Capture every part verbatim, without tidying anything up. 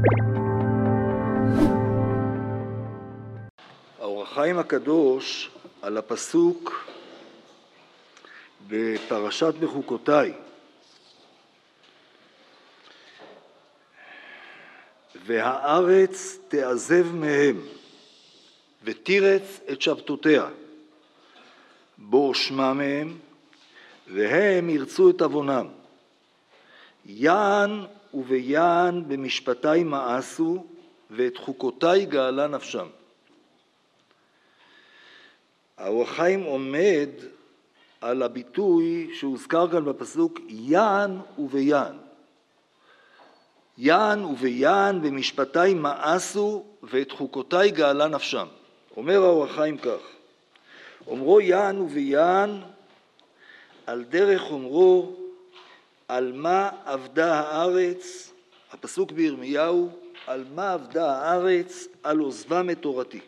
האור החיים הקדוש על הפסוק בפרשת בחוקותיי, והארץ תעזב מהם ותירץ את שבתותיה, בוא שמע מהם והם ירצו את עוונם, יען וביען במשפטי מאסו ואת חוקותיי גאלה נפשם. האור החיים עומד על הביטוי שהוזכר כאן בפסוק יען וביען. יען וביען במשפטי מאסו ואת חוקותיי גאלה נפשם. אומר האור החיים כך, אומרו יען וביען על דרך אומרו על מה עבדה הארץ, הפסוק בירמיהו, על מה עבדה הארץ על עוזבם את תורתי.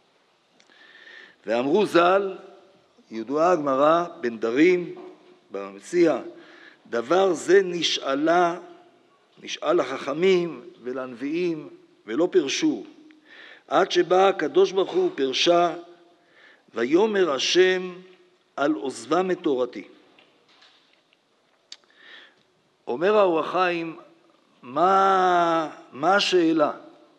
ואמרו ז"ל, ידועה הגמרא בן דרים במציע, דבר זה נשאלה, נשאל לחכמים ולנביאים ולא פרשו, עד שבא הקדוש ברוך הוא פרשה, ויאמר השם על עוזבם את תורתי. אומר האור החיים, מה, מה השאלה?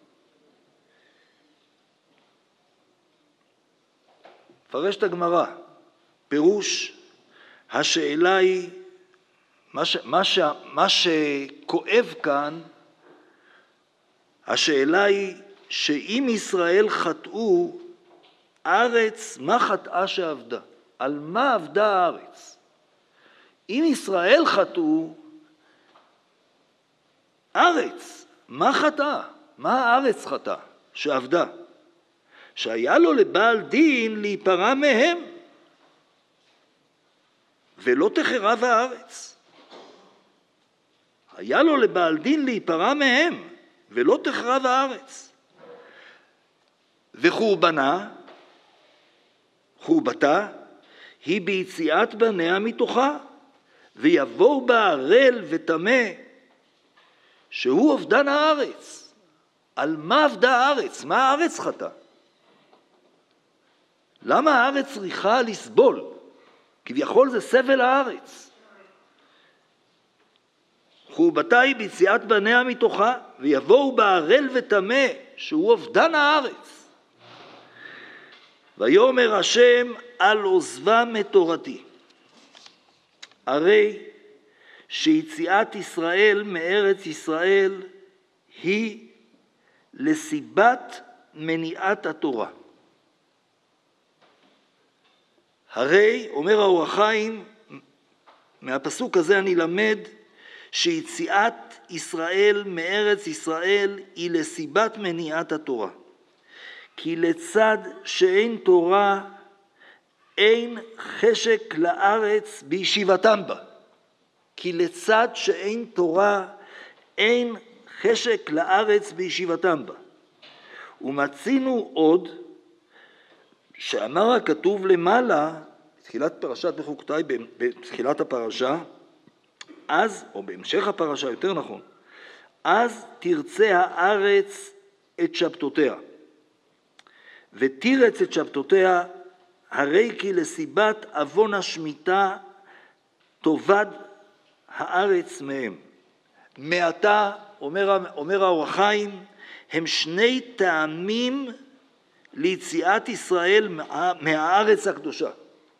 פרש את הגמרא, פירוש, השאלה היא, מה, ש, מה, ש, מה שכואב כאן, השאלה היא שאם ישראל חטאו, ארץ, מה חטאה שעבדה? על מה עבדה הארץ? אם ישראל חטאו, ארץ, מה חטאה? מה הארץ חטאה שעבדה? שהיה לו לבעל דין להיפרע מהם, ולא תחרב הארץ. היה לו לבעל דין להיפרע מהם, ולא תחרב הארץ. וחורבנה, חורבתה, היא ביציאת בניה מתוכה, ויבואו בה ערל וטמא, שהוא אובדן הארץ. על מה עבדה הארץ? מה הארץ חטאה? למה הארץ צריכה לסבול? כביכול זה סבל הארץ. חורבתה היא ביציאת בניה מתוכה, ויבואו בה ערל וטמא, שהוא אובדן הארץ. ויאמר השם על עוזבם את תורתי. הרי שיציאת ישראל מארץ ישראל היא לסיבת מניעת התורה. הרי, אומר האור החיים, מהפסוק הזה אני למד שיציאת ישראל מארץ ישראל היא לסיבת מניעת התורה. כי לצד שאין תורה, אין חשק לארץ בישיבתם בה. כי לצד שאין תורה, אין חשק לארץ בישיבתם בה. ומצינו עוד, שאמר הכתוב למעלה, בתחילת פרשת בחוקותיי, בתחילת הפרשה, אז, או בהמשך הפרשה, יותר נכון, אז תרצה הארץ את שבתותיה, ותירץ את שבתותיה, הרי כי לסיבת אבון השמיטה תאבד הארץ מהם. מעתה, אומר, אומר האור החיים, הם שני טעמים ליציאת ישראל מהארץ הקדושה.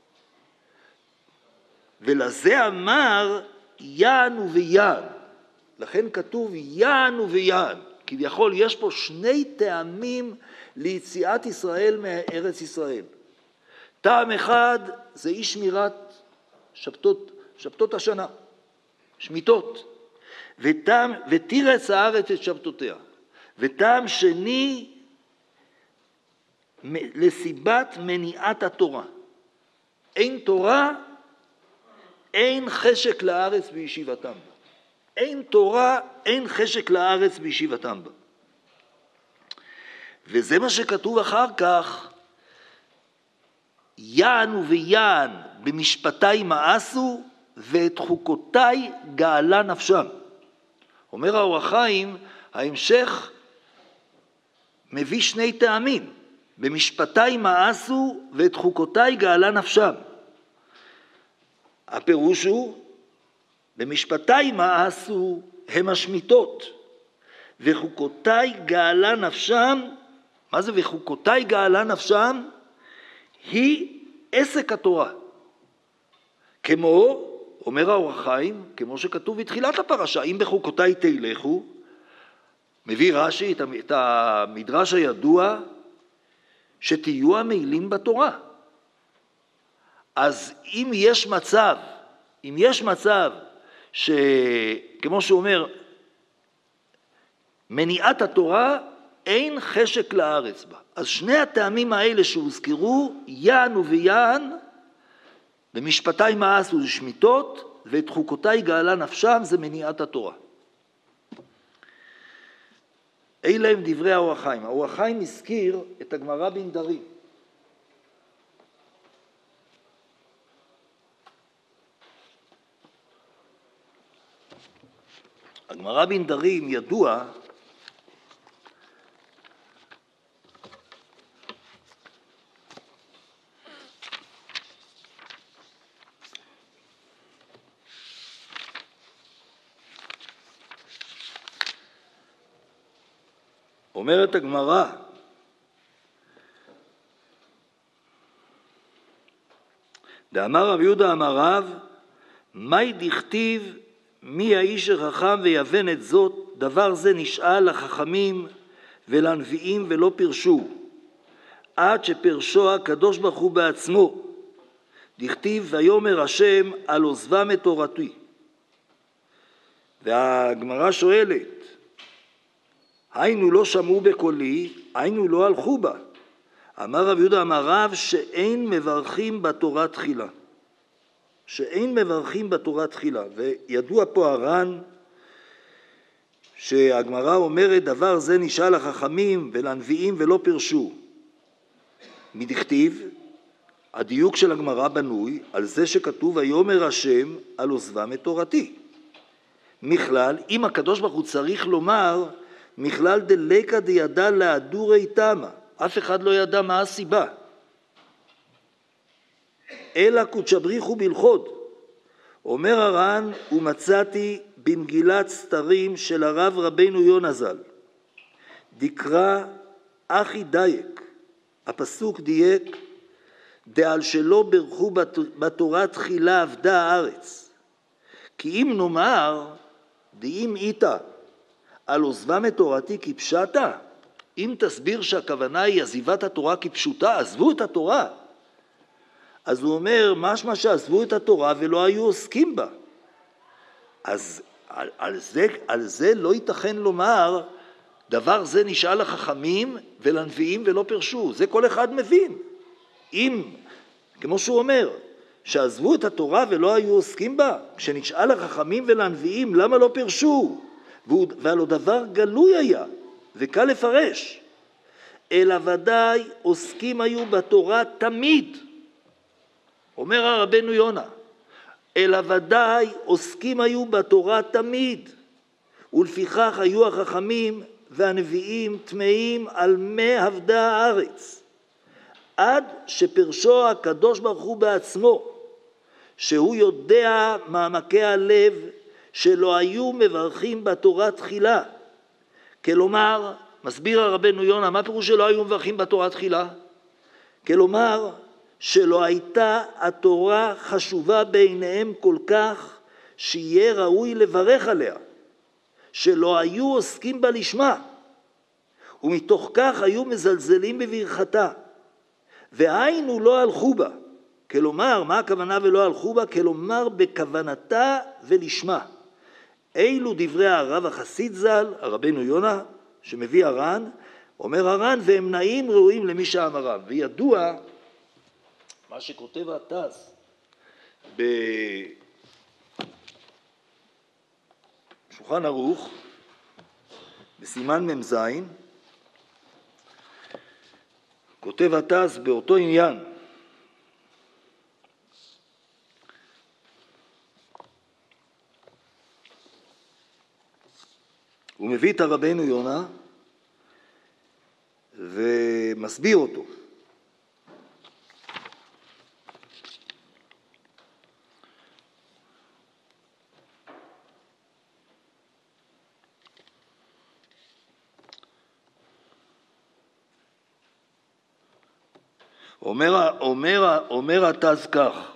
ולזה אמר יען וביען. לכן כתוב יען וביען. כביכול יש פה שני טעמים ליציאת ישראל מארץ ישראל. טעם אחד זה אי שמירת שבתות, שבתות השנה, שמיטות. וטעם, ותירץ הארץ את שבתותיה. וטעם שני לסיבת מניעת התורה. אין תורה, אין חשק לארץ בישיבתם בה. אין תורה, אין חשק לארץ בישיבתם בה. וזה מה שכתוב אחר כך, יען וביען במשפטי מאסו ואת חוקותיי גאלה נפשם. אומר האור החיים, ההמשך מביא שני טעמים. במשפטי מאסו ואת חוקותיי גאלה נפשם. הפירוש הוא, במשפטי מאסו הם השמיטות, וחוקותיי גאלה נפשם. מה זה וחוקותיי גאלה נפשם? היא עסק התורה. כמו, אומר האור החיים, כמו שכתוב בתחילת הפרשה, אם בחוקותיי תלכו, מביא רש"י את המדרש הידוע, שתהיו המעילים בתורה. אז אם יש מצב, אם יש מצב, שכמו שהוא אומר, מניעת התורה, אין חשק לארץ בה. אז שני הטעמים האלה שהוזכרו, יען וביען, במשפטי מאסו זה שמיטות, ואת חוקותיי גאלה נפשם זה מניעת התורה. אלה הם דברי האור החיים. האור החיים הזכיר את הגמרא בנדרים. הגמרא בנדרים ידוע אומרת הגמרא, דאמר רב יהודה אמר רב, מהי דכתיב מי האיש החכם ויבן את זאת, דבר זה נשאל לחכמים ולנביאים ולא פרשו, עד שפרשו הקדוש ברוך הוא בעצמו, דכתיב ויאמר השם על עוזבם את תורתי. והגמרא שואלת, היינו לא שמעו בקולי, היינו לא הלכו בה. אמר רב יהודה אמר רב שאין מברכים בתורה תחילה. שאין מברכים בתורה תחילה. וידוע פה הר"ן שהגמרא אומרת דבר זה נשאל לחכמים ולנביאים ולא פרשו. מדכתיב, הדיוק של הגמרא בנוי על זה שכתוב ויאמר השם על עוזבם את תורתי. מכלל, אם הקדוש ברוך הוא צריך לומר מכלל דליקה דידע להדורי תמה, אף אחד לא ידע מה הסיבה. אלא קודשבריחו בלכוד. אומר הר"ן, ומצאתי במגילת סתרים של הרב רבנו יונה ז"ל, דקרא אחי דייק, הפסוק דייק, דעל שלא ברכו בתורה תחילה עבדה הארץ. כי אם נאמר, דאם איתה, על עוזבם את תורתי כפשטה, אם תסביר שהכוונה היא עזיבת התורה כפשוטה, עזבו את התורה. אז הוא אומר, משמע שעזבו את התורה ולא היו עוסקים בה. אז על, על, זה, על זה לא ייתכן לומר, דבר זה נשאל לחכמים ולנביאים ולא פרשו. זה כל אחד מבין. אם, כמו שהוא אומר, שעזבו את התורה ולא היו עוסקים בה, כשנשאל לחכמים ולנביאים, למה לא פרשו? ועל דבר גלוי היה, וקל לפרש, אלא ודאי עוסקים היו בתורה תמיד. אומר הרבנו יונה, אלא ודאי עוסקים היו בתורה תמיד, ולפיכך היו החכמים והנביאים טמאים על מי עבדה הארץ, עד שפרשו הקדוש ברוך הוא בעצמו, שהוא יודע מעמקי הלב, שלא היו מברכים בתורה תחילה. כלומר, מסביר הרבנו יונה, מה פירוש שלא היו מברכים בתורה תחילה? כלומר, שלא הייתה התורה חשובה בעיניהם כל כך, שיהיה ראוי לברך עליה. שלא היו עוסקים בה לשמה. ומתוך כך היו מזלזלים בברכתה. והיינו לא הלכו בה. כלומר, מה הכוונה ולא הלכו בה? כלומר, בכוונתה ולשמה. אילו דברי הרב החסיד ז"ל, הרבנו יונה, שמביא הר"ן, אומר הר"ן, והם נעים ראויים למי שאמרם. וידוע, מה שכותב הט"ז בשולחן ערוך, בסימן ממז, כותב הט"ז באותו עניין, הוא מביא את הרבנו יונה ומסביר אותו. אומר, אומר, אומר התז כך,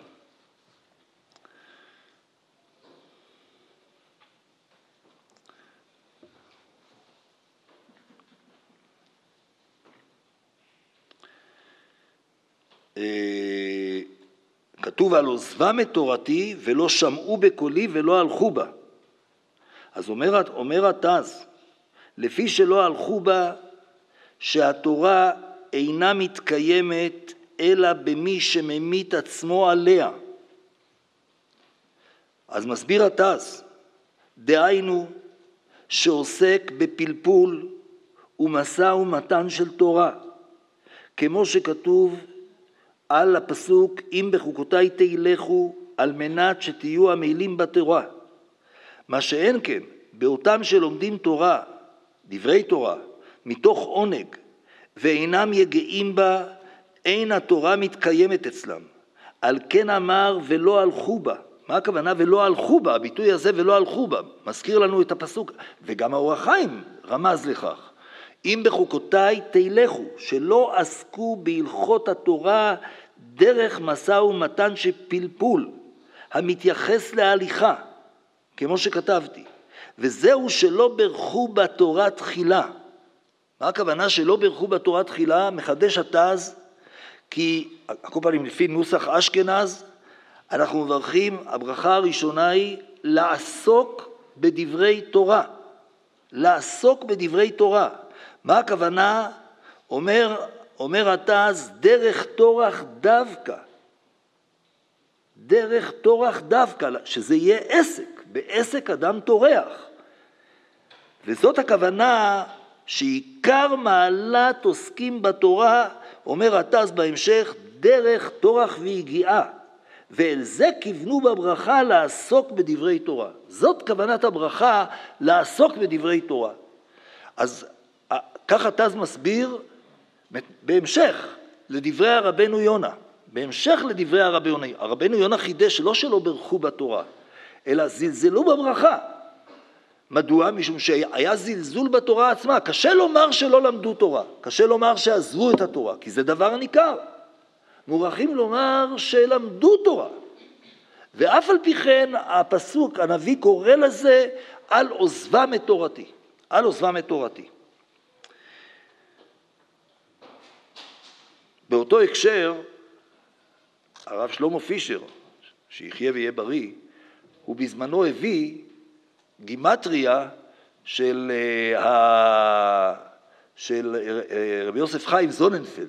כתוב על עוזבם את תורתי ולא שמעו בקולי ולא הלכו בה. אז אומר, אומר התז, לפי שלא הלכו בה, שהתורה אינה מתקיימת אלא במי שממית עצמו עליה. אז מסביר התז, דהיינו שעוסק בפלפול ומשא ומתן של תורה, כמו שכתוב על הפסוק, אם בחוקותיי תלכו, על מנת שתהיו עמלים בתורה. מה שאין כן, באותם שלומדים תורה, דברי תורה, מתוך עונג, ואינם יגעים בה, אין התורה מתקיימת אצלם. על כן אמר ולא הלכו בה. מה הכוונה ולא הלכו בה? הביטוי הזה ולא הלכו בה. מזכיר לנו את הפסוק, וגם האור החיים רמז לכך. אם בחוקותיי תלכו, שלא עסקו בהלכות התורה דרך משא ומתן שפלפול, המתייחס להליכה, כמו שכתבתי. וזהו שלא ברכו בתורה תחילה. מה הכוונה שלא ברכו בתורה תחילה? מחדש התז, כי כל פעמים לפי נוסח אשכנז, אנחנו מברכים, הברכה הראשונה היא לעסוק בדברי תורה. לעסוק בדברי תורה. מה הכוונה? אומר, אומר התז, דרך תורח דווקא. דרך תורח דווקא, שזה יהיה עסק. בעסק אדם תורח. וזאת הכוונה שעיקר מעלת עוסקים בתורה, אומר התז בהמשך, דרך תורח והגיעה. ואל זה כיוונו בברכה לעסוק בדברי תורה. זאת כוונת הברכה, לעסוק בדברי תורה. אז ככה התז מסביר בהמשך לדברי הרבנו יונה. בהמשך לדברי הרבנו יונה. הרבנו יונה חידש לא שלא ברכו בתורה, אלא זלזלו בברכה. מדוע? משום שהיה זלזול בתורה עצמה. קשה לומר שלא למדו תורה. קשה לומר שעזבו את התורה, כי זה דבר ניכר. מוכרחים לומר שלמדו תורה. ואף על פי כן הפסוק, הנביא קורא לזה על עוזבם את תורתי. על עוזבם את תורתי. באותו הקשר, הרב שלמה פישר, שיחיה ויהיה בריא, הוא בזמנו הביא גימטריה של, של רבי יוסף חיים זוננפלד,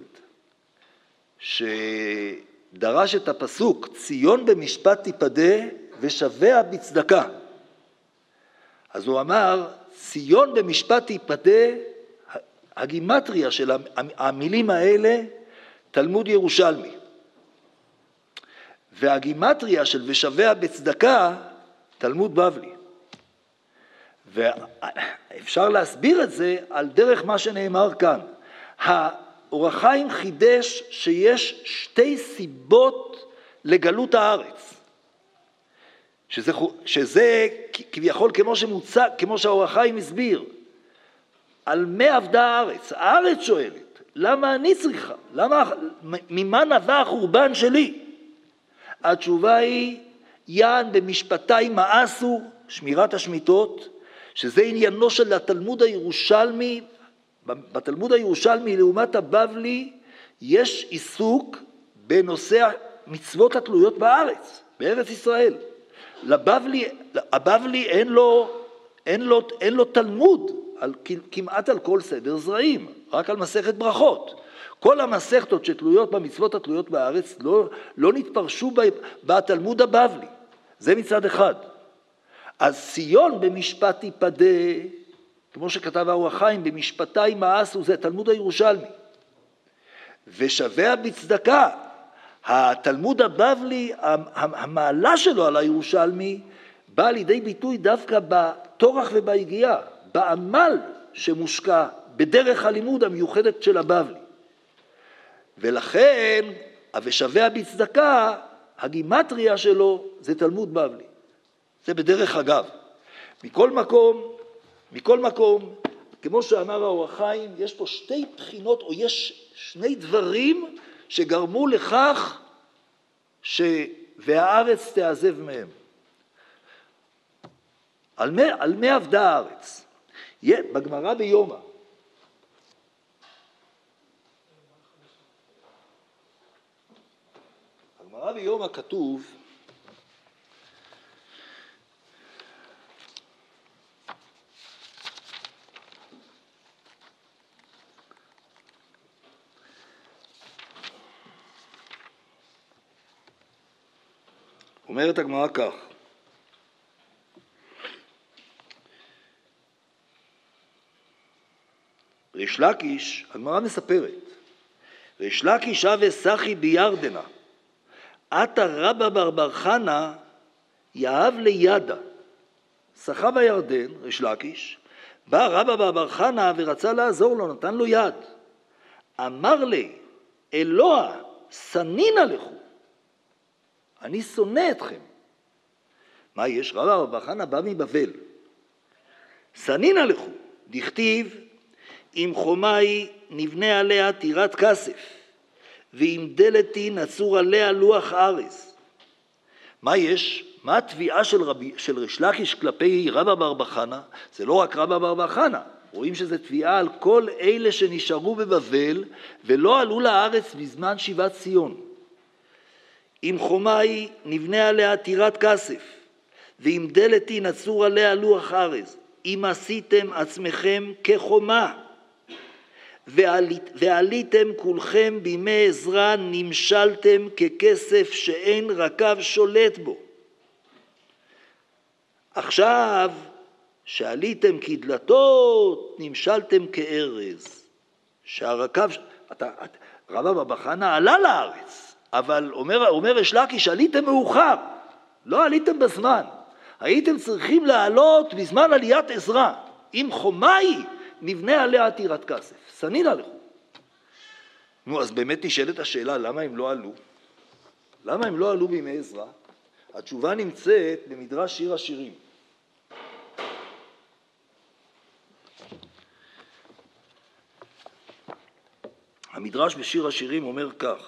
שדרש את הפסוק, ציון במשפט תיפדה ושביה בצדקה. אז הוא אמר, ציון במשפט תיפדה, הגימטריה של המילים האלה, תלמוד ירושלמי. והגימטריה של ושביה בצדקה, תלמוד בבלי. ואפשר להסביר את זה על דרך מה שנאמר כאן. האור החיים חידש שיש שתי סיבות לגלות הארץ. שזה, שזה כביכול כמו שמוצא, כמו שהאור החיים הסביר. על מה עבדה הארץ? הארץ שואלת, למה אני צריכה? למה, ממה נבע החורבן שלי? התשובה היא, יען במשפטי מאסו, שמירת השמיטות, שזה עניינו של התלמוד הירושלמי. בתלמוד הירושלמי לעומת הבבלי יש עיסוק בנושא מצוות התלויות בארץ, בארץ ישראל. לבבלי, הבבלי אין לו, אין לו, אין לו תלמוד על, כמעט על כל סדר זרעים, רק על מסכת ברכות. כל המסכתות שתלויות במצוות התלויות בארץ לא, לא נתפרשו בתלמוד הבבלי. זה מצד אחד. אז ציון במשפט תיפדה, כמו שכתב האור החיים, במשפטי מאסו, זה תלמוד הירושלמי. ושביה בצדקה, התלמוד הבבלי, המעלה שלו על הירושלמי, בא לידי ביטוי דווקא בתורח ובהגיעה. בעמל שמושקע בדרך הלימוד המיוחדת של הבבלי. ולכן, ושווה בצדקה, הגימטריה שלו זה תלמוד בבלי. זה בדרך אגב. מכל מקום, מכל מקום, כמו שאמר האור החיים, יש פה שתי בחינות, או יש שני דברים שגרמו לכך ש... והארץ תעזב מהם. על מה, על מה עבדה הארץ? בגמרא ביומא. בגמרא ביומא כתוב, אומרת הגמרא כך, ריש לקיש, הגמרא מספרת, ריש לקיש הווה סחי בירדנה, עתה רבא בר בר חנה יאהב לידה. שחה בירדן, ריש לקיש, בא רבא בר בר חנה ורצה לעזור לו, נתן לו יד. אמר לי, אלוה, סנינה לכו. אני שונא אתכם. מה יש? רבא בר בר חנה בא מבבל. סנינה לכו, דכתיב, אם חומי נבנה עליה טירת כסף, ואם דלתי נצור עליה לוח ארז. מה יש? מה התביעה של, רבי, של ריש לקיש כלפי רבא בר בר חנה? זה לא רק רבא בר בר חנה, רואים שזה תביעה על כל אלה שנשארו בבבל ולא עלו לארץ בזמן שיבת ציון. אם חומי נבנה עליה טירת כסף, ואם דלתי נצור עליה לוח ארז, אם עשיתם עצמכם כחומה, ועלית, ועליתם כולכם בימי עזרא, נמשלתם ככסף שאין רקב שולט בו. עכשיו שעליתם כדלתות, נמשלתם כארז. שהרקב, אתה, רבא בר בר חנה עלה לארץ, אבל אומר, אומר ריש לקיש, עליתם מאוחר, לא עליתם בזמן. הייתם צריכים לעלות בזמן עליית עזרא. אם חומי נבנה עליה טירת כסף. סנינה לכו. נו, אז באמת נשאלת השאלה, למה הם לא עלו? למה הם לא עלו בימי עזרא? התשובה נמצאת במדרש שיר השירים. המדרש בשיר השירים אומר כך,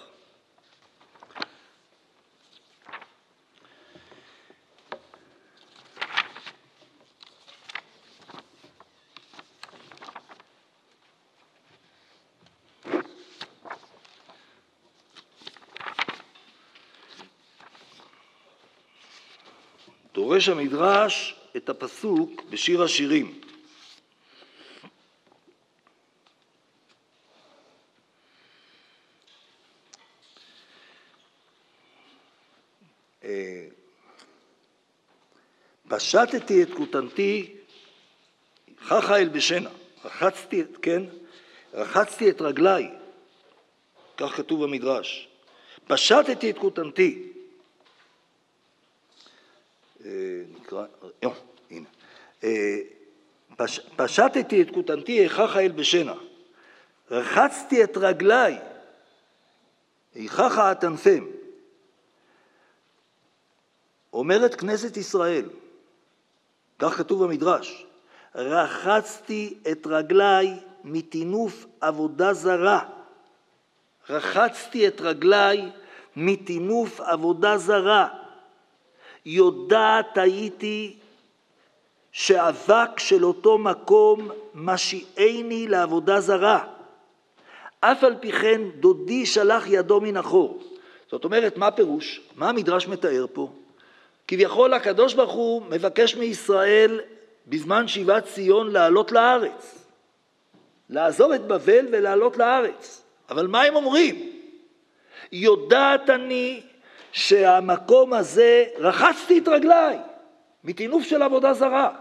דורש המדרש את הפסוק בשיר השירים. פשטתי את כותנתי חכה אל בשנה, רחצתי, כן? רחצתי את רגליי, כך כתוב במדרש. פשטתי את כותנתי. נקרא, יו, הנה. פש, פשטתי את כותנתי איכך אל בשנה, רחצתי את רגליי, איכך אטנפם. אומרת כנסת ישראל, כך כתוב במדרש, רחצתי את רגליי מתינוף עבודה זרה. רחצתי את רגליי מתינוף עבודה זרה. יודעת הייתי שאבק של אותו מקום משיעני לעבודה זרה. אף על פי כן דודי שלח ידו מן החור. זאת אומרת, מה פירוש? מה המדרש מתאר פה? כביכול הקדוש ברוך הוא מבקש מישראל בזמן שיבת ציון לעלות לארץ. לעזוב את בבל ולעלות לארץ. אבל מה הם אומרים? יודעת אני שהמקום הזה, רחצתי את רגליי, מתינוף של עבודה זרה.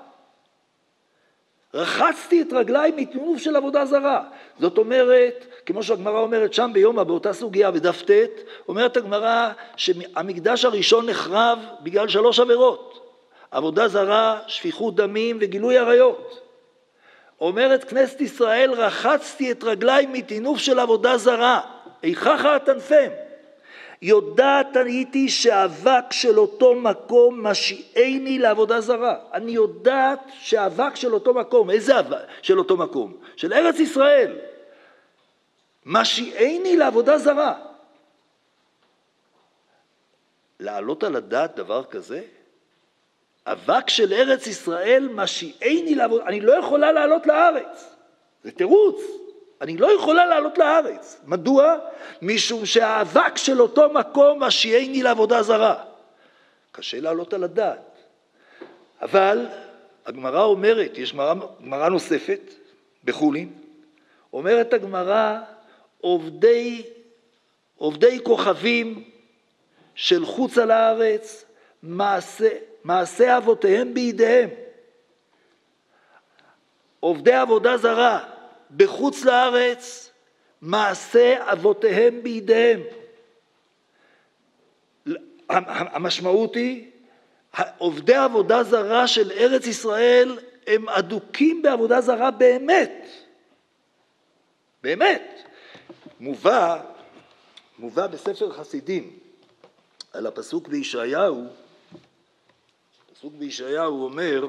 רחצתי את רגליי מתינוף של עבודה זרה. זאת אומרת, כמו שהגמרא אומרת שם ביומא, באותה סוגיה בדף ט', אומרת הגמרא שהמקדש הראשון נחרב בגלל שלוש עבירות. עבודה זרה, שפיכות דמים וגילוי עריות. אומרת כנסת ישראל, רחצתי את רגליי מטינוף של עבודה זרה, איכך אטנפם. יודעת הייתי שהאבק של אותו מקום משיעני לעבודה זרה. אני יודעת שהאבק של אותו מקום, איזה אבק של אותו מקום? של ארץ ישראל. משיעני לעבודה זרה. לעלות על הדעת דבר כזה? אבק של ארץ ישראל משיעני לעבודה, אני לא יכולה לעלות לארץ. זה תירוץ. אני לא יכולה לעלות לארץ. מדוע? משום שהאבק של אותו מקום משיעני לעבודה זרה. קשה לעלות על הדעת. אבל הגמרא אומרת, יש גמרא, גמרא נוספת בחולין, אומרת הגמרא, עובדי, עובדי כוכבים של חוץ על הארץ, מעשה, מעשה אבותיהם בידיהם. עובדי עבודה זרה, בחוץ לארץ, מעשה אבותיהם בידיהם. המשמעות היא, עובדי עבודה זרה של ארץ ישראל, הם אדוקים בעבודה זרה באמת. באמת. מובא, מובא בספר חסידים, על הפסוק בישעיהו, הפסוק בישעיהו אומר,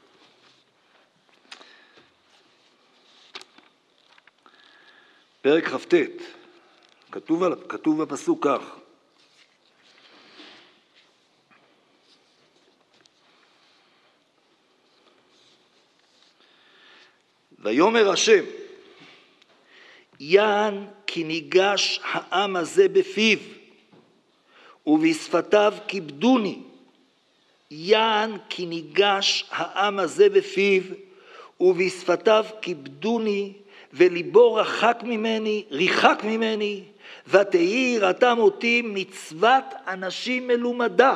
פרק כ"ט, כתוב, כתוב בפסוק כך, ויאמר השם, יען כי ניגש העם הזה בפיו, ובשפתיו כיבדוני. יען כי ניגש העם הזה בפיו, ובשפתיו כיבדוני, וליבו רחק ממני, ריחק ממני, ותהי יראתם אותי מצוות אנשים מלומדה.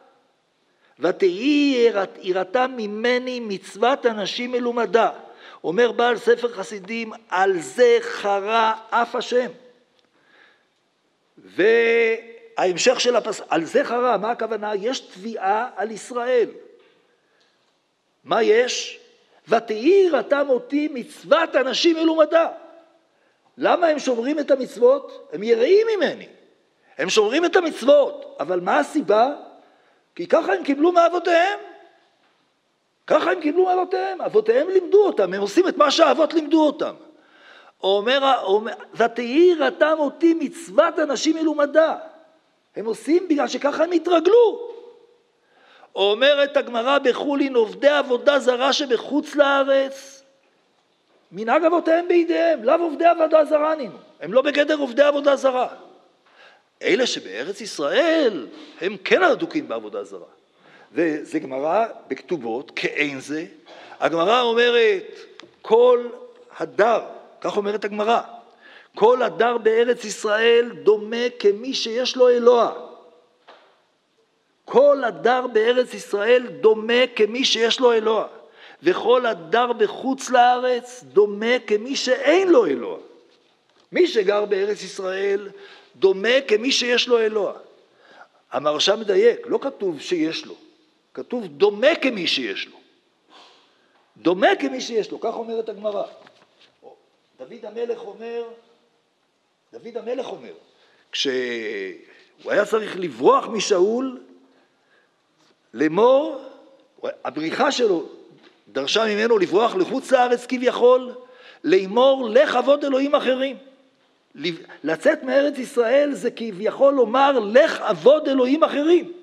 ותהי יראתם ממני מצוות אנשים מלומדה. אומר בעל ספר חסידים, על זה חרה אף השם. וההמשך של הפסוק, על זה חרה, מה הכוונה? יש תביעה על ישראל. מה יש? ותהי יראתם אותי מצוות אנשים מלומדה. למה הם שומרים את המצוות? הם יראים ממני. הם שומרים את המצוות. אבל מה הסיבה? כי ככה הם קיבלו מאבותיהם. ככה הם קיבלו מאבותיהם. אבותיהם לימדו אותם. הם עושים את מה שהאבות לימדו אותם. אומר, אומר, ותהי יראתם אותי מצוות אנשים מלומדה. הם עושים בגלל שככה הם התרגלו. אומרת הגמרא בחולין, עובדי עבודה זרה שבחוץ לארץ, מנהג אבותיהם בידיהם, לאו עובדי עבודה זרה נינו, הם לא בגדר עובדי עבודה זרה. אלה שבארץ ישראל, הם כן אדוקים בעבודה זרה. וזה גמרא בכתובות, כאין זה, הגמרא אומרת, כל הדר, כך אומרת הגמרא, כל הדר בארץ ישראל דומה כמי שיש לו אלוה. כל הדר בארץ ישראל דומה כמי שיש לו אלוה, וכל הדר בחוץ לארץ דומה כמי שאין לו אלוה. מי שגר בארץ ישראל דומה כמי שיש לו אלוה. המהרש"א מדייק, לא כתוב שיש לו, כתוב דומה כמי שיש לו. דומה כמי שיש לו, כך אומרת הגמרא. דוד המלך אומר, דוד המלך אומר, כשהוא היה צריך לברוח משאול, לאמור, הבריחה שלו דרשה ממנו לברוח לחוץ לארץ כביכול, לאמור לך עבוד אלוהים אחרים. לצאת מארץ ישראל זה כביכול לומר לך עבוד אלוהים אחרים.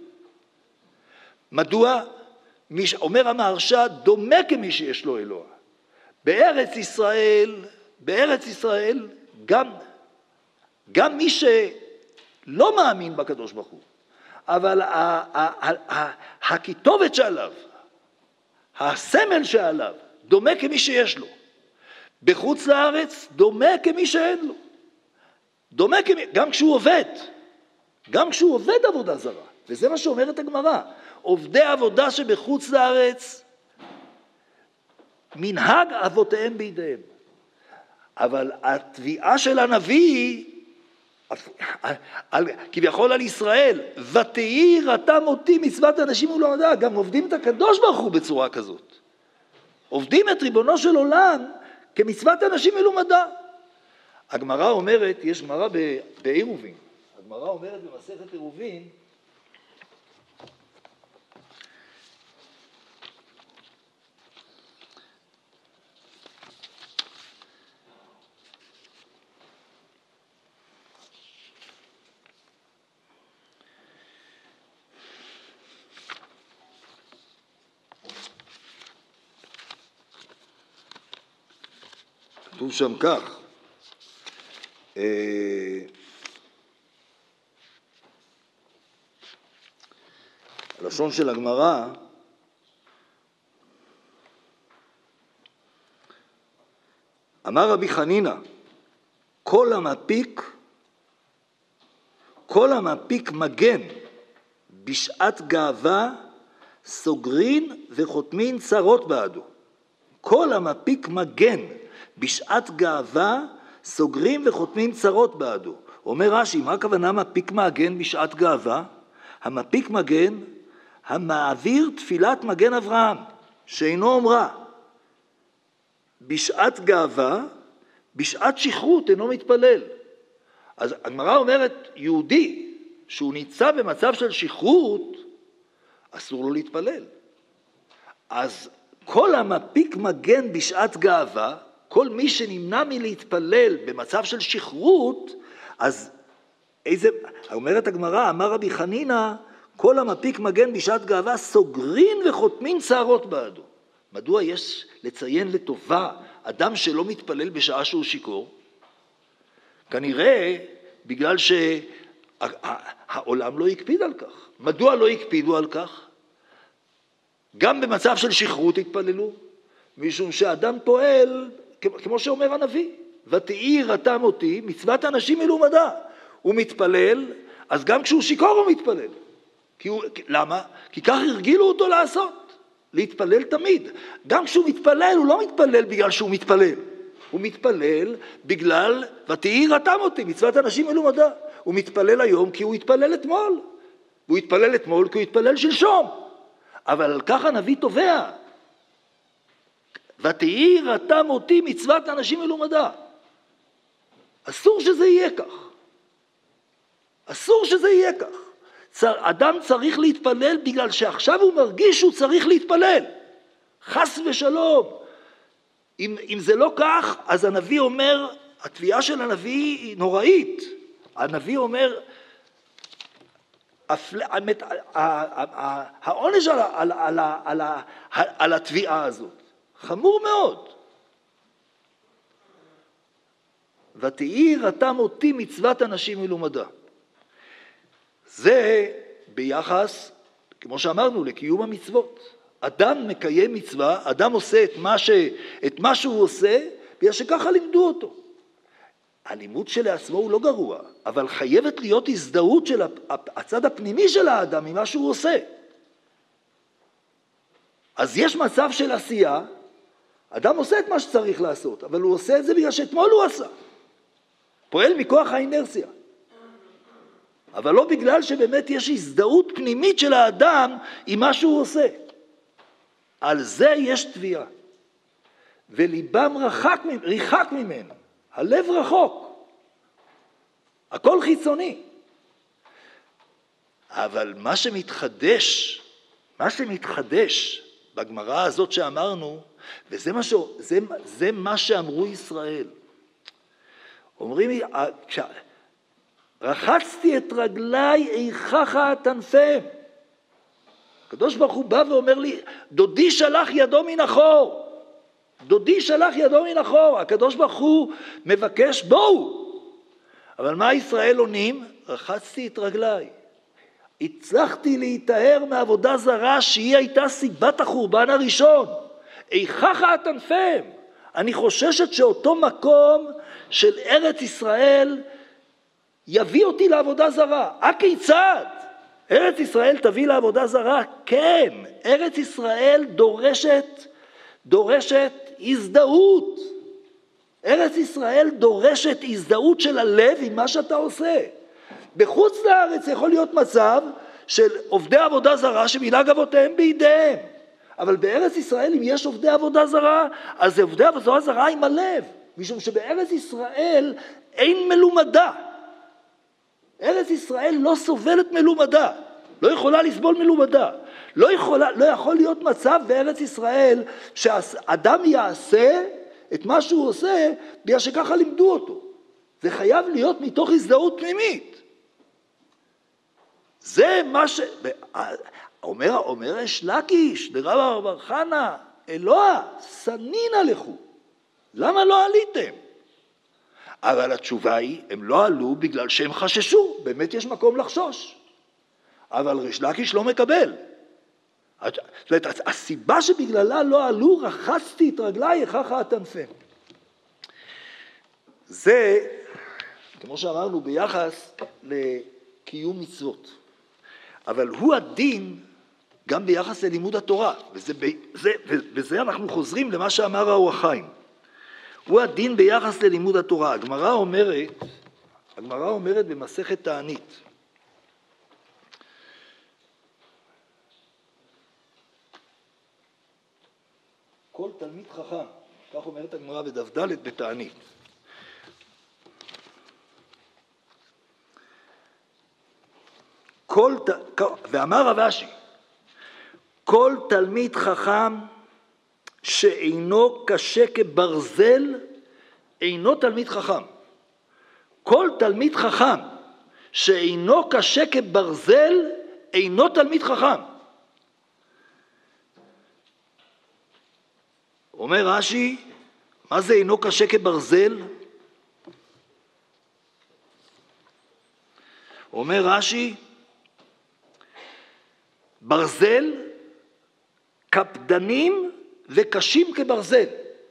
מדוע? אומר המהרש"א, דומה כמי שיש לו אלוה. בארץ ישראל, בארץ ישראל, גם, גם מי שלא מאמין בקדוש ברוך הוא, אבל הכיתובת שעליו, הסמל שעליו, דומה כמי שיש לו. בחוץ לארץ, דומה כמי שאין לו. דומה כמי, גם כשהוא עובד, גם כשהוא עובד עבודה זרה. וזה מה שאומרת הגמרא. עובדי עבודה שבחוץ לארץ, מנהג אבותיהם בידיהם. אבל התביעה של הנביא, כביכול על ישראל, ותהי יראתם אותי מצוות אנשים מלומדה, גם עובדים את הקדוש ברוך הוא בצורה כזאת. עובדים את ריבונו של עולם כמצוות אנשים מלומדה. הגמרא אומרת, יש גמרא בעירובין, הגמרא אומרת במסכת עירובין, כתוב שם כך, הלשון של הגמרא, אמר רבי חנינא, כל המפיק, כל המפיק מגן בשעת גאווה, סוגרין וחותמין צרות בעדו. כל המפיק מגן בשעת גאווה, סוגרים וחותמים צרות בעדו. אומר רש"י, מה הכוונה מפיק מגן בשעת גאווה? המפיק מגן, המעביר תפילת מגן אברהם, שאינו אומרה. בשעת גאווה, בשעת שכרות אינו מתפלל. אז הגמרא אומרת, יהודי שהוא נמצא במצב של שכרות, אסור לו להתפלל. אז כל המפיק מגן בשעת גאווה, כל מי שנמנע מלהתפלל במצב של שכרות, אז איזה, אומרת הגמרא, אמר רבי חנינא, כל המפיק מגן בשעת גאווה, סוגרין וחותמין צערות בעדו. מדוע יש לציין לטובה אדם שלא מתפלל בשעה שהוא שיכור? כנראה בגלל שהעולם לא הקפיד על כך. מדוע לא הקפידו על כך? גם במצב של שכרות התפללו, משום שאדם פועל, כמו שאומר הנביא, ותהי רתם אותי, מצוות אנשים מלומדה. הוא מתפלל, אז גם כשהוא שיכור הוא מתפלל. כי הוא, למה? כי כך הרגילו אותו לעשות, להתפלל תמיד. גם כשהוא מתפלל, הוא לא מתפלל בגלל שהוא מתפלל. הוא מתפלל בגלל ותהי רתם אותי, מצוות אנשים מלומדה. הוא מתפלל היום כי הוא התפלל אתמול. הוא התפלל אתמול כי הוא התפלל שלשום. אבל על כך הנביא תובע. ותהי רתם אותי מצוות אנשים מלומדה. אסור שזה יהיה כך. אסור שזה יהיה כך. אדם צריך להתפלל בגלל שעכשיו הוא מרגיש שהוא צריך להתפלל. חס ושלום. אם, אם זה לא כך, אז הנביא אומר, התביעה של הנביא היא נוראית. הנביא אומר, העונש על, על, על, על, על התביעה הזאת חמור מאוד. ותהי רתם אותי מצוות אנשים מלומדה. זה ביחס, כמו שאמרנו, לקיום המצוות. אדם מקיים מצווה, אדם עושה את מה, ש, את מה שהוא עושה, בגלל שככה לימדו אותו. הלימוד שלעצמו הוא לא גרוע, אבל חייבת להיות הזדהות של הצד הפנימי של האדם ממה שהוא עושה. אז יש מצב של עשייה, אדם עושה את מה שצריך לעשות, אבל הוא עושה את זה בגלל שאתמול הוא עשה. פועל מכוח האינרציה. אבל לא בגלל שבאמת יש הזדהות פנימית של האדם עם מה שהוא עושה. על זה יש תביעה. וליבם רחק, רחק ממנו. הלב רחוק. הכל חיצוני. אבל מה שמתחדש, מה שמתחדש בגמרא הזאת שאמרנו, וזה מה, ש... זה, זה מה שאמרו ישראל. אומרים לי, כש... רחצתי את רגליי איכך אטנפם. הקדוש ברוך הוא בא ואומר לי, דודי שלח ידו מן החור. דודי שלח ידו מן החור. הקדוש ברוך הוא מבקש, בואו. אבל מה ישראל עונים? רחצתי את רגליי. הצלחתי להיטהר מעבודה זרה שהיא הייתה סיבת החורבן הראשון. איכך אטנפם. אני חוששת שאותו מקום של ארץ ישראל יביא אותי לעבודה זרה. הכיצד? ארץ ישראל תביא לעבודה זרה? כן. ארץ ישראל דורשת, דורשת הזדהות. ארץ ישראל דורשת הזדהות של הלב עם מה שאתה עושה. בחוץ לארץ יכול להיות מצב של עובדי עבודה זרה שמנהג אבותיהם בידיהם. אבל בארץ ישראל אם יש עובדי עבודה זרה, אז זה עובדי עבודה זרה עם הלב, משום שבארץ ישראל אין מלומדה. ארץ ישראל לא סובלת מלומדה, לא יכולה לסבול מלומדה. לא, יכולה, לא יכול להיות מצב בארץ ישראל שאדם יעשה את מה שהוא עושה בגלל שככה לימדו אותו. זה חייב להיות מתוך הזדהות פנימית. זה מה ש... אומר, אומר אש לקיש, דרב בר חנה, אלוה, סנינה לכו. למה לא עליתם? אבל התשובה היא, הם לא עלו בגלל שהם חששו, באמת יש מקום לחשוש. אבל ריש לקיש לא מקבל. זאת אומרת, הסיבה שבגללה לא עלו, רחצתי את רגליי, ככה אטנפם. זה, כמו שאמרנו, ביחס לקיום מצוות. אבל הוא הדין גם ביחס ללימוד התורה, וזה, זה, וזה אנחנו חוזרים למה שאמר האור החיים. הוא הדין ביחס ללימוד התורה. הגמרא אומרת, הגמרא אומרת במסכת תענית, כל תלמיד חכם, כך אומרת הגמרא בדף ד' בתענית, כל, ואמר רב אשי, כל תלמיד חכם שאינו קשה כברזל, אינו תלמיד חכם. כל תלמיד חכם שאינו קשה כברזל, אינו תלמיד חכם. אומר רש"י, מה זה אינו קשה כברזל? אומר רש"י, ברזל קפדנים וקשים כברזל.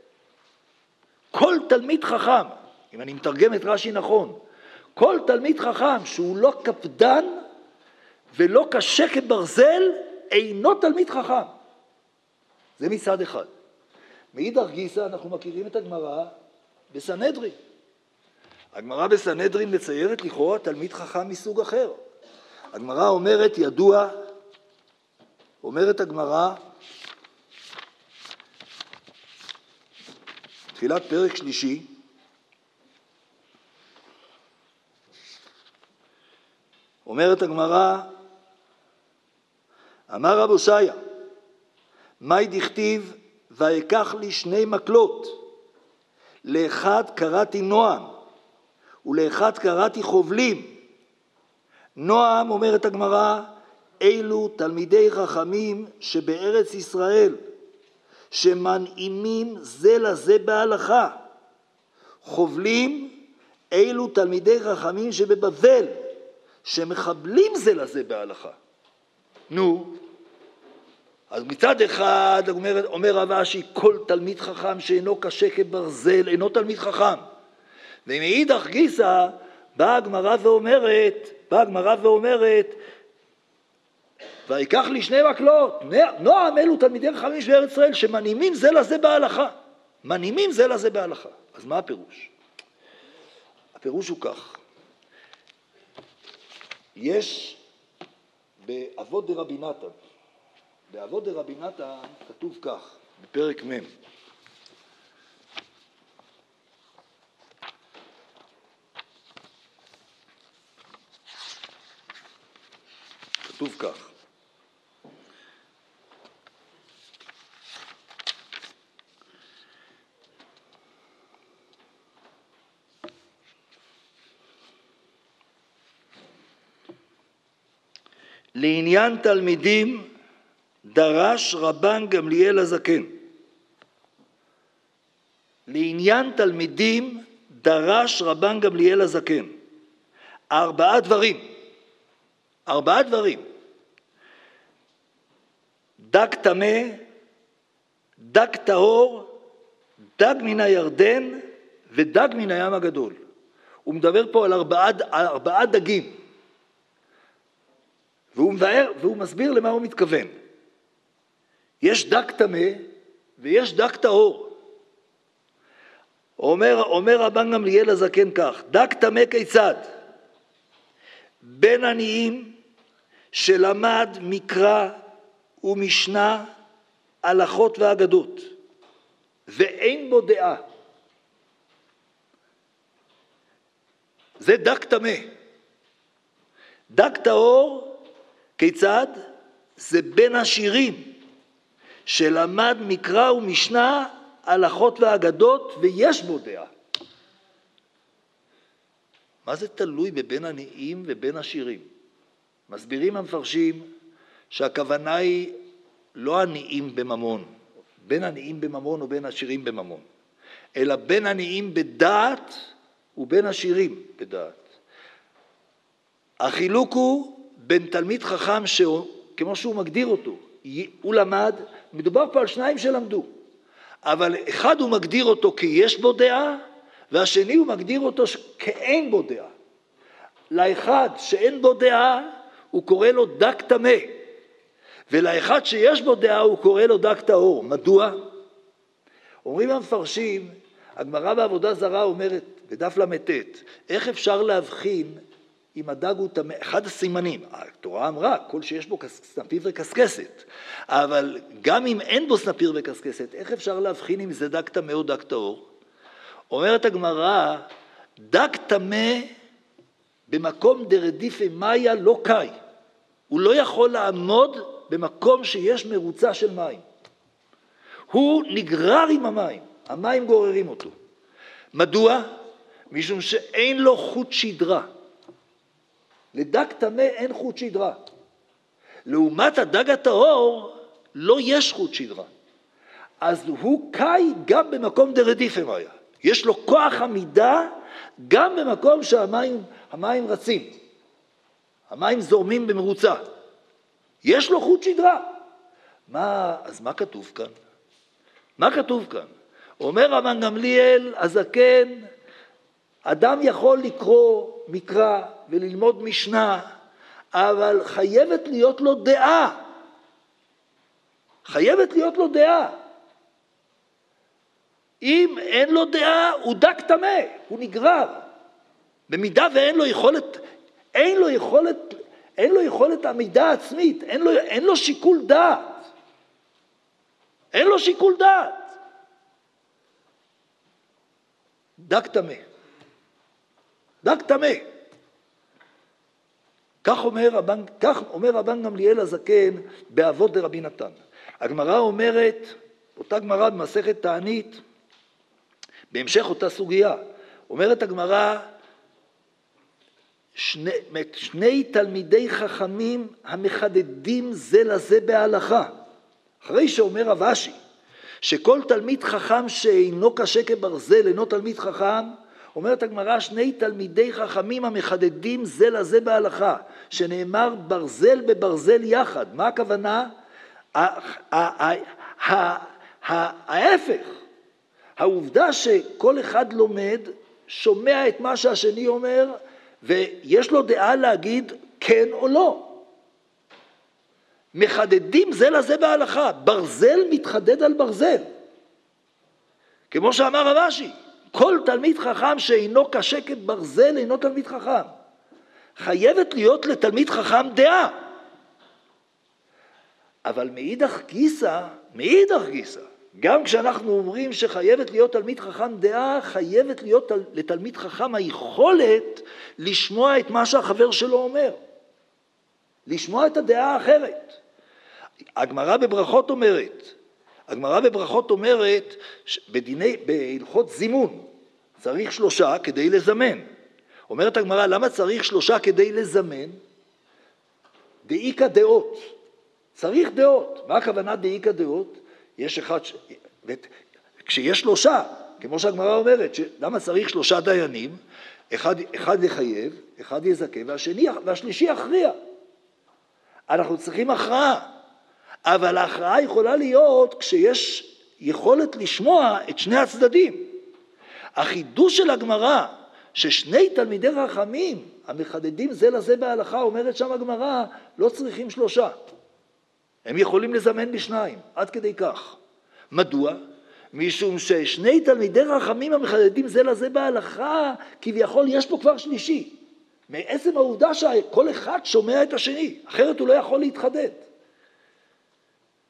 כל תלמיד חכם, אם אני מתרגם את רש"י נכון, כל תלמיד חכם שהוא לא קפדן ולא קשה כברזל, אינו תלמיד חכם. זה מצד אחד. מאידך גיסא אנחנו מכירים את הגמרא בסנהדרין. הגמרא בסנהדרין מציירת לכאורה תלמיד חכם מסוג אחר. הגמרא אומרת, ידוע, אומרת הגמרא, תחילת פרק שלישי, אומרת הגמרא, אמר רב הושעיה, מאי דכתיב ויקח לי שני מקלות, לאחד קראתי נועם ולאחד קראתי חובלים. נועם, אומרת הגמרא, אלו תלמידי חכמים שבארץ ישראל, שמנעימים זה לזה בהלכה. חובלים, אלו תלמידי חכמים שבבבל, שמחבלים זה לזה בהלכה. נו, אז מצד אחד אומר, אומר רב אשי, כל תלמיד חכם שאינו קשה כברזל, אינו תלמיד חכם. ומאידך גיסא, באה הגמרא ואומרת, באה הגמרא ואומרת, ויקח לי שני מקלות, נועם אלו תלמידי חכמים בארץ ישראל, שמנעימים זה לזה בהלכה. מנעימים זה לזה בהלכה. אז מה הפירוש? הפירוש הוא כך. יש באבות דרבי נתן, באבות דרבי נתן כתוב כך, בפרק מ', כתוב כך, לעניין תלמידים דרש רבן גמליאל הזקן. לעניין תלמידים דרש רבן גמליאל הזקן. ארבעה דברים. ארבעה דברים. דג טמא, דג טהור, דג מן הירדן ודג מן הים הגדול. הוא מדבר פה על ארבעה, ארבעה דגים. והוא מבאר, והוא מסביר למה הוא מתכוון. יש דג טמא ויש דג טהור. אומר, אומר רבן גמליאל הזקן כך, דג טמא כיצד? בן עניים שלמד מקרא ומשנה הלכות ואגדות, ואין בו דעה. זה דק טמא. דק טהור, כיצד? זה בין השירים, שלמד מקרא ומשנה, הלכות ואגדות, ויש בו דעה. מה זה תלוי בבין עניים ובין השירים? מסבירים המפרשים שהכוונה היא לא עניים בממון, בין עניים בממון או בין עשירים בממון, אלא בין עניים בדעת ובין עשירים בדעת. החילוק הוא בין תלמיד חכם שהוא, כמו שהוא מגדיר אותו, הוא למד, מדובר פה על שניים שלמדו, אבל אחד הוא מגדיר אותו כי יש בו דעה, והשני הוא מגדיר אותו כאין בו דעה. לאחד שאין בו דעה, הוא קורא לו דק טמא, ולאחד שיש בו דעה, הוא קורא לו דק טהור. מדוע? אומרים המפרשים, הגמרא בעבודה זרה אומרת, בדף למ"ט, איך אפשר להבחין אם הדג הוא טמא? אחד הסימנים, התורה אמרה, כל שיש בו סנפיר וקסקסת, אבל גם אם אין בו סנפיר וקסקסת, איך אפשר להבחין אם זה דק טמא או דק טהור? אומרת הגמרא, דק טמא במקום דרדיפי מאיה לא קאי, הוא לא יכול לעמוד במקום שיש מרוצה של מים, הוא נגרר עם המים, המים גוררים אותו. מדוע? משום שאין לו חוט שדרה. לדג טמא אין חוט שדרה. לעומת הדג הטהור לא יש חוט שדרה. אז הוא קאי גם במקום דרדיפי מאיה. יש לו כוח עמידה גם במקום שהמים המים רצים. המים זורמים במרוצה. יש לו חוט שדרה. מה, אז מה כתוב כאן? מה כתוב כאן? אומר רבן גמליאל הזקן, אדם יכול לקרוא מקרא וללמוד משנה, אבל חייבת להיות לו דעה. חייבת להיות לו דעה. אם אין לו דעה, הוא דק טמא, הוא נגרר. במידה ואין לו יכולת, אין לו יכולת, אין לו יכולת עמידה עצמית, אין לו, אין לו שיקול דעת. אין לו שיקול דעת. דק טמא. דק טמא. כך אומר רבן, כך אומר רבן גמליאל הזקן באבות דרבי נתן. הגמרא אומרת, אותה גמרא במסכת תענית, בהמשך אותה סוגיה, אומרת הגמרא, שני, שני תלמידי חכמים המחדדים זה לזה בהלכה. אחרי שאומר רב אשי, שכל תלמיד חכם שאינו קשה כברזל, אינו תלמיד חכם, אומרת הגמרא, שני תלמידי חכמים המחדדים זה לזה בהלכה, שנאמר ברזל בברזל יחד. מה הכוונה? ההפך. העובדה שכל אחד לומד, שומע את מה שהשני אומר, ויש לו דעה להגיד כן או לא. מחדדים זה לזה בהלכה, ברזל מתחדד על ברזל. כמו שאמר רב אשי, כל תלמיד חכם שאינו קשה כברזל אינו תלמיד חכם. חייבת להיות לתלמיד חכם דעה. אבל מאידך גיסא, מאידך גיסא, גם כשאנחנו אומרים שחייבת להיות תלמיד חכם דעה, חייבת להיות לתלמיד חכם היכולת לשמוע את מה שהחבר שלו אומר. לשמוע את הדעה האחרת. הגמרא בברכות אומרת, הגמרא בברכות אומרת, בדיני, בהלכות זימון, צריך שלושה כדי לזמן. אומרת הגמרא, למה צריך שלושה כדי לזמן? דאיקה דעות. צריך דעות. מה הכוונה דאיקה דעות? יש אחד, ש... כשיש שלושה, כמו שהגמרא אומרת, למה צריך שלושה דיינים? אחד, אחד יחייב, אחד יזכה, והשני, והשלישי יכריע. אנחנו צריכים הכרעה. אבל ההכרעה יכולה להיות כשיש יכולת לשמוע את שני הצדדים. החידוש של הגמרא, ששני תלמידי חכמים המחדדים זה לזה בהלכה, אומרת שם הגמרא, לא צריכים שלושה. הם יכולים לזמן בשניים, עד כדי כך. מדוע? משום ששני תלמידי חכמים המחדדים זה לזה בהלכה, כביכול יש פה כבר שלישי. מעצם העובדה שכל אחד שומע את השני, אחרת הוא לא יכול להתחדד.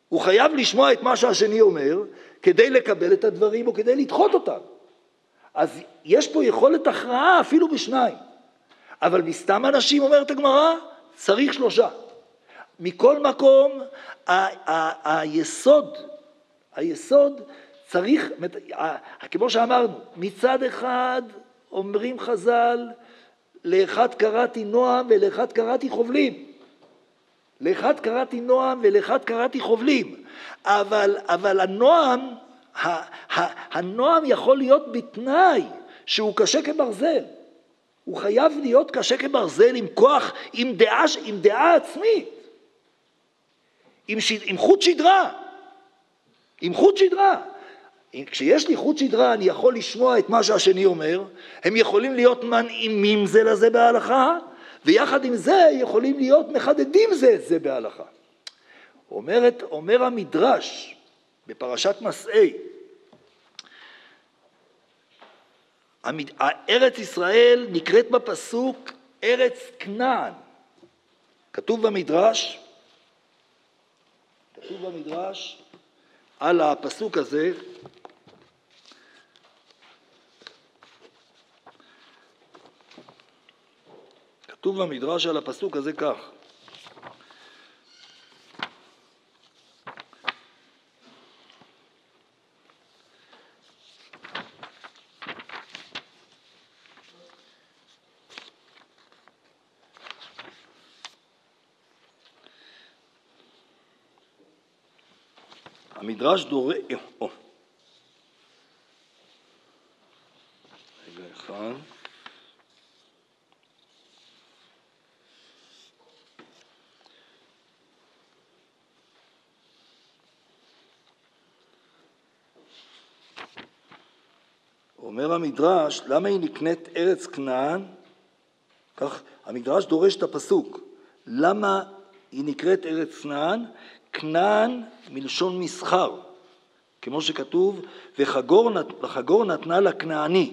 הוא חייב לשמוע את מה שהשני אומר, כדי לקבל את הדברים או כדי לדחות אותם. אז יש פה יכולת הכרעה אפילו בשניים. אבל מסתם אנשים, אומרת הגמרא, צריך שלושה. מכל מקום, ה- ה- היסוד, היסוד צריך, כמו שאמרנו, מצד אחד אומרים חז"ל, לאחד קראתי נועם ולאחד קראתי חובלים. לאחד קראתי נועם ולאחד קראתי חובלים. אבל, אבל הנועם, ה, ה, הנועם יכול להיות בתנאי שהוא קשה כברזל. הוא חייב להיות קשה כברזל עם כוח, עם דעה, עם דעה עצמית. עם, ש, עם חוט שדרה. עם חוט שדרה. כשיש לי חוט שדרה אני יכול לשמוע את מה שהשני אומר, הם יכולים להיות מנעימים זה לזה בהלכה, ויחד עם זה יכולים להיות מחדדים זה את זה בהלכה. אומרת, אומר המדרש בפרשת מסעי, ארץ ישראל נקראת בפסוק ארץ כנען. כתוב במדרש, כתוב במדרש על הפסוק הזה, כתוב במדרש על הפסוק הזה כך, המדרש דורש, או, רגע אחד, אומר המדרש, למה היא נקנית ארץ כנען? כך המדרש דורש את הפסוק, למה היא נקראת ארץ כנען? כנען מלשון מסחר, כמו שכתוב, וחגור, וחגור נתנה לכנעני.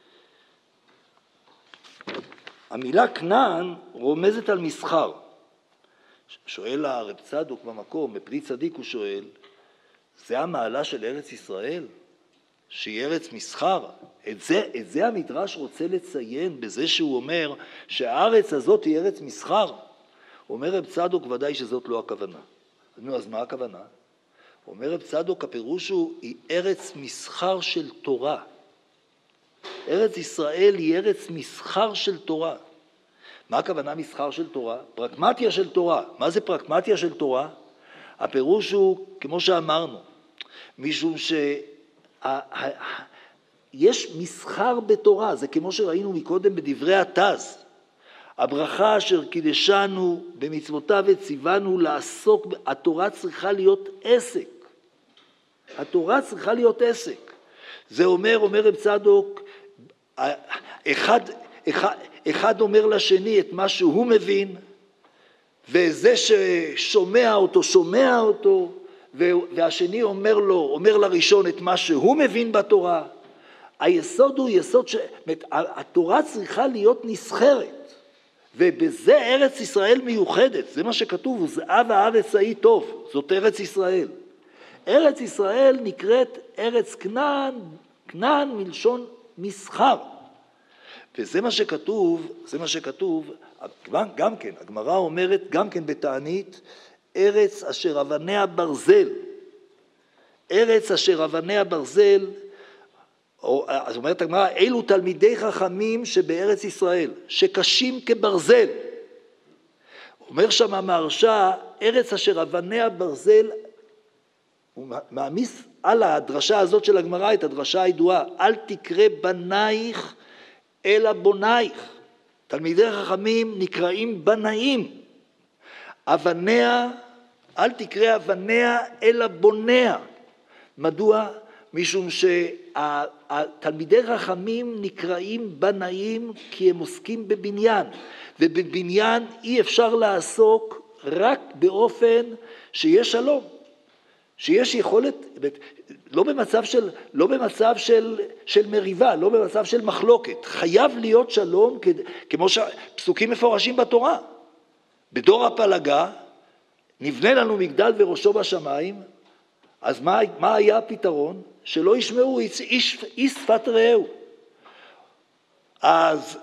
המילה כנען רומזת על מסחר. שואל הרב צדוק במקום, בפרי צדיק הוא שואל, זה המעלה של ארץ ישראל? שהיא ארץ מסחר? את זה, את זה המדרש רוצה לציין בזה שהוא אומר שהארץ הזאת היא ארץ מסחר. אומר רב צדוק ודאי שזאת לא הכוונה. נו, אז מה הכוונה? אומר רב צדוק, הפירוש הוא, היא ארץ מסחר של תורה. ארץ ישראל היא ארץ מסחר של תורה. מה הכוונה מסחר של תורה? פרקמטיה של תורה. מה זה פרקמטיה של תורה? הפירוש הוא, כמו שאמרנו, משום שיש מסחר בתורה, זה כמו שראינו מקודם בדברי התז. הברכה אשר קידשנו במצוותיו וציוונו לעסוק, התורה צריכה להיות עסק. התורה צריכה להיות עסק. זה אומר, אומר רב צדוק, אחד, אחד, אחד אומר לשני את מה שהוא מבין, וזה ששומע אותו, שומע אותו, והשני אומר לו, אומר לראשון את מה שהוא מבין בתורה. היסוד הוא יסוד ש... התורה צריכה להיות נסחרת. ובזה ארץ ישראל מיוחדת, זה מה שכתוב, זהב הארץ ההיא טוב, זאת ארץ ישראל. ארץ ישראל נקראת ארץ כנען, כנען מלשון מסחר. וזה מה שכתוב, זה מה שכתוב, גם כן, הגמרא אומרת גם כן בתענית, ארץ אשר אבניה ברזל. ארץ אשר אבניה ברזל, או, אז אומרת הגמרא, אלו תלמידי חכמים שבארץ ישראל, שקשים כברזל. אומר שם המהרש"א, ארץ אשר אבניה ברזל, הוא מעמיס על הדרשה הזאת של הגמרא, את הדרשה הידועה, אל תקרא בנייך אלא בונייך. תלמידי חכמים נקראים בנאים. אבניה, אל תקרא אבניה אלא בוניה. מדוע? משום שהתלמידי חכמים נקראים בנאים כי הם עוסקים בבניין, ובבניין אי אפשר לעסוק רק באופן שיש שלום, שיש יכולת, לא במצב של, לא במצב של, של מריבה, לא במצב של מחלוקת, חייב להיות שלום כמו שפסוקים מפורשים בתורה. בדור הפלגה נבנה לנו מגדל וראשו בשמיים, אז מה, מה היה הפתרון? שלא ישמעו איש, איש, איש שפת רעהו. אז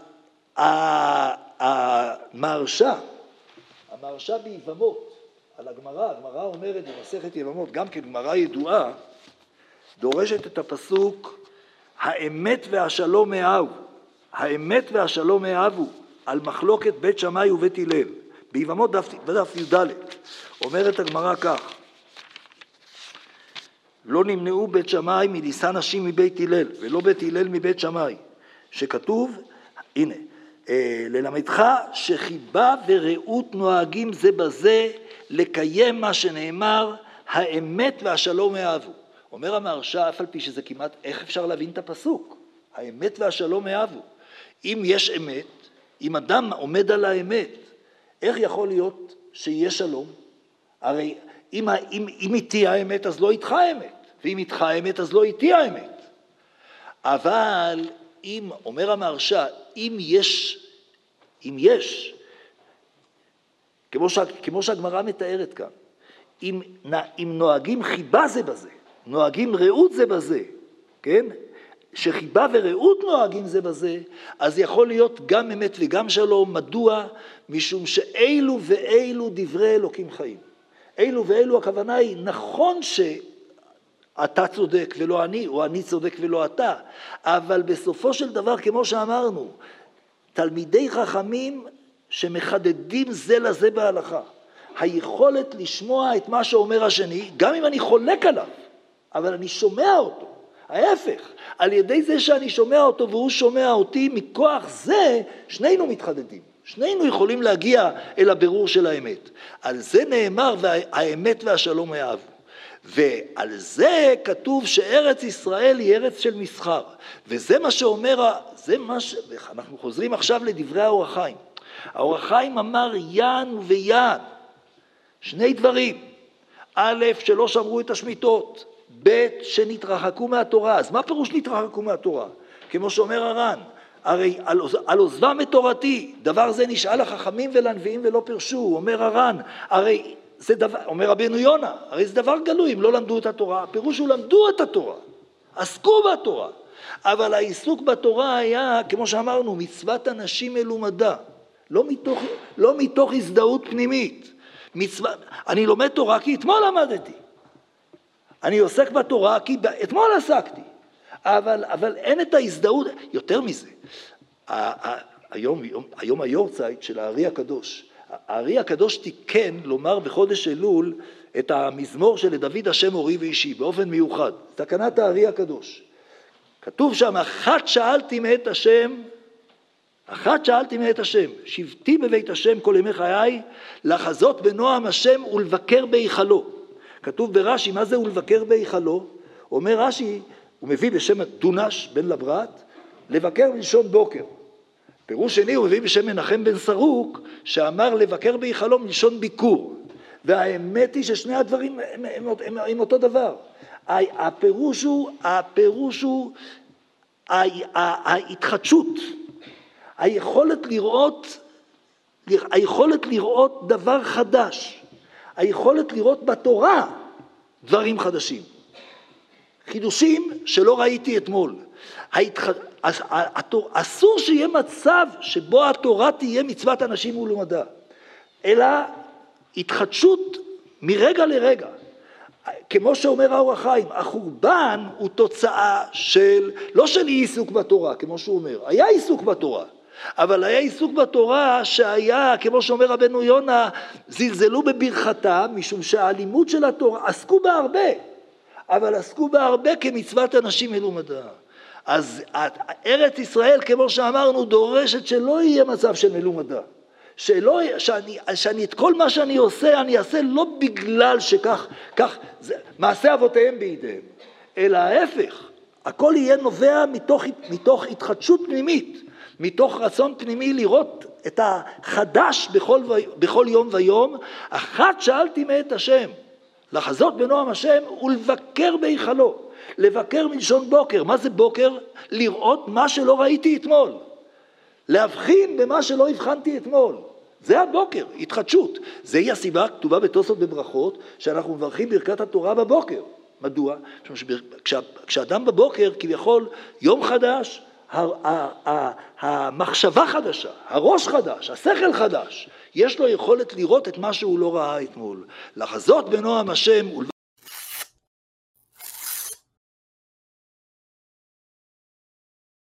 המהרש"א, המהרש"א ביבמות, על הגמרא, הגמרא אומרת במסכת יבמות, גם כן גמרא ידועה, דורשת את הפסוק, האמת והשלום אהבו, האמת והשלום אהבו, על מחלוקת בית שמאי ובית הלל, ביבמות דף, בדף י"ד, אומרת הגמרא כך, לא נמנעו בית שמאי מלישא נשים מבית הלל, ולא בית הלל מבית שמאי, שכתוב, הנה, ללמדך שחיבה ורעות נוהגים זה בזה, לקיים מה שנאמר, האמת והשלום אהבו. אומר המהרש"א, אף על פי שזה כמעט, איך אפשר להבין את הפסוק? האמת והשלום אהבו. אם יש אמת, אם אדם עומד על האמת, איך יכול להיות שיהיה שלום? הרי אם, אם, אם איתי האמת, אז לא איתך האמת, ואם איתך האמת, אז לא איתי האמת. אבל אם, אומר המהרש"א, אם יש, אם יש, כמו, שה, כמו שהגמרא מתארת כאן, אם, אם נוהגים חיבה זה בזה, נוהגים רעות זה בזה, כן? שחיבה ורעות נוהגים זה בזה, אז יכול להיות גם אמת וגם שלום. מדוע? משום שאילו ואילו דברי אלוקים חיים. אילו ואילו הכוונה היא, נכון שאתה צודק ולא אני, או אני צודק ולא אתה, אבל בסופו של דבר, כמו שאמרנו, תלמידי חכמים שמחדדים זה לזה בהלכה, היכולת לשמוע את מה שאומר השני, גם אם אני חולק עליו, אבל אני שומע אותו. ההפך, על ידי זה שאני שומע אותו והוא שומע אותי, מכוח זה שנינו מתחדדים. שנינו יכולים להגיע אל הבירור של האמת. על זה נאמר, והאמת והשלום אהבו. ועל זה כתוב שארץ ישראל היא ארץ של מסחר. וזה מה שאומר, זה מה ש... אנחנו חוזרים עכשיו לדברי האור החיים. האור החיים אמר יען ויען. שני דברים. א', שלא שמרו את השמיטות. ב', שנתרחקו מהתורה. אז מה פירוש נתרחקו מהתורה? כמו שאומר הר"ן, הרי על, על עוזבם את תורתי, דבר זה נשאל לחכמים ולנביאים ולא פרשו. אומר הר"ן, הרי זה דבר, אומר רבנו יונה, הרי זה דבר גלוי, אם לא למדו את התורה, הפירוש הוא למדו את התורה, עסקו בתורה. אבל העיסוק בתורה היה, כמו שאמרנו, מצוות אנשים מלומדה, לא מתוך, לא מתוך הזדהות פנימית. מצווה, אני לומד תורה כי אתמול למדתי. אני עוסק בתורה כי אתמול עסקתי. אבל, אבל אין את ההזדהות, יותר מזה. היום, היום היורצייט של הארי הקדוש. הארי הקדוש תיקן לומר בחודש אלול את המזמור של דוד השם אורי ואישי, באופן מיוחד. תקנת הארי הקדוש. כתוב שם, אחת שאלתי מאת השם, אחת שאלתי מאת השם, שבתי בבית השם כל ימי חיי, לחזות בנועם השם ולבקר בהיכלו. כתוב ברש"י, מה זה ולבקר בהיכלו? אומר רש"י, הוא מביא בשם דונש בן לברת, לבקר מלשון בוקר. פירוש שני הוא מביא בשם מנחם בן סרוק, שאמר לבקר בהיכלו מלשון ביקור. והאמת היא ששני הדברים הם, הם, הם, הם אותו דבר. הפירוש הוא, הפירוש הוא ההתחדשות, היכולת לראות, היכולת לראות דבר חדש, היכולת לראות בתורה דברים חדשים. חידושים שלא ראיתי אתמול. ההתח... אסור שיהיה מצב שבו התורה תהיה מצוות אנשים ולמדה, אלא התחדשות מרגע לרגע. כמו שאומר האור החיים, החורבן הוא תוצאה של, לא של אי עיסוק בתורה, כמו שהוא אומר, היה עיסוק בתורה, אבל היה עיסוק בתורה שהיה, כמו שאומר רבנו יונה, זלזלו בברכתה, משום שהאלימות של התורה, עסקו בה הרבה, אבל עסקו בה הרבה כמצוות אנשים מלומדה. אז ארץ ישראל, כמו שאמרנו, דורשת שלא יהיה מצב של מלומדה. שלא, שאני, שאני את כל מה שאני עושה, אני אעשה לא בגלל שכך, כך, זה, מעשה אבותיהם בידיהם, אלא ההפך. הכל יהיה נובע מתוך, מתוך התחדשות פנימית, מתוך רצון פנימי לראות את החדש בכל, בכל יום ויום. אחת שאלתי מאת השם, לחזות בנועם השם ולבקר בהיכלו. לבקר מלשון בוקר. מה זה בוקר? לראות מה שלא ראיתי אתמול. להבחין במה שלא הבחנתי אתמול. זה הבוקר, התחדשות. זוהי הסיבה הכתובה בתוספות בברכות, שאנחנו מברכים ברכת התורה בבוקר. מדוע? כשאדם בבוקר, כביכול, יום חדש, המחשבה חדשה, הראש חדש, השכל חדש, יש לו יכולת לראות את מה שהוא לא ראה אתמול. לחזות בנועם השם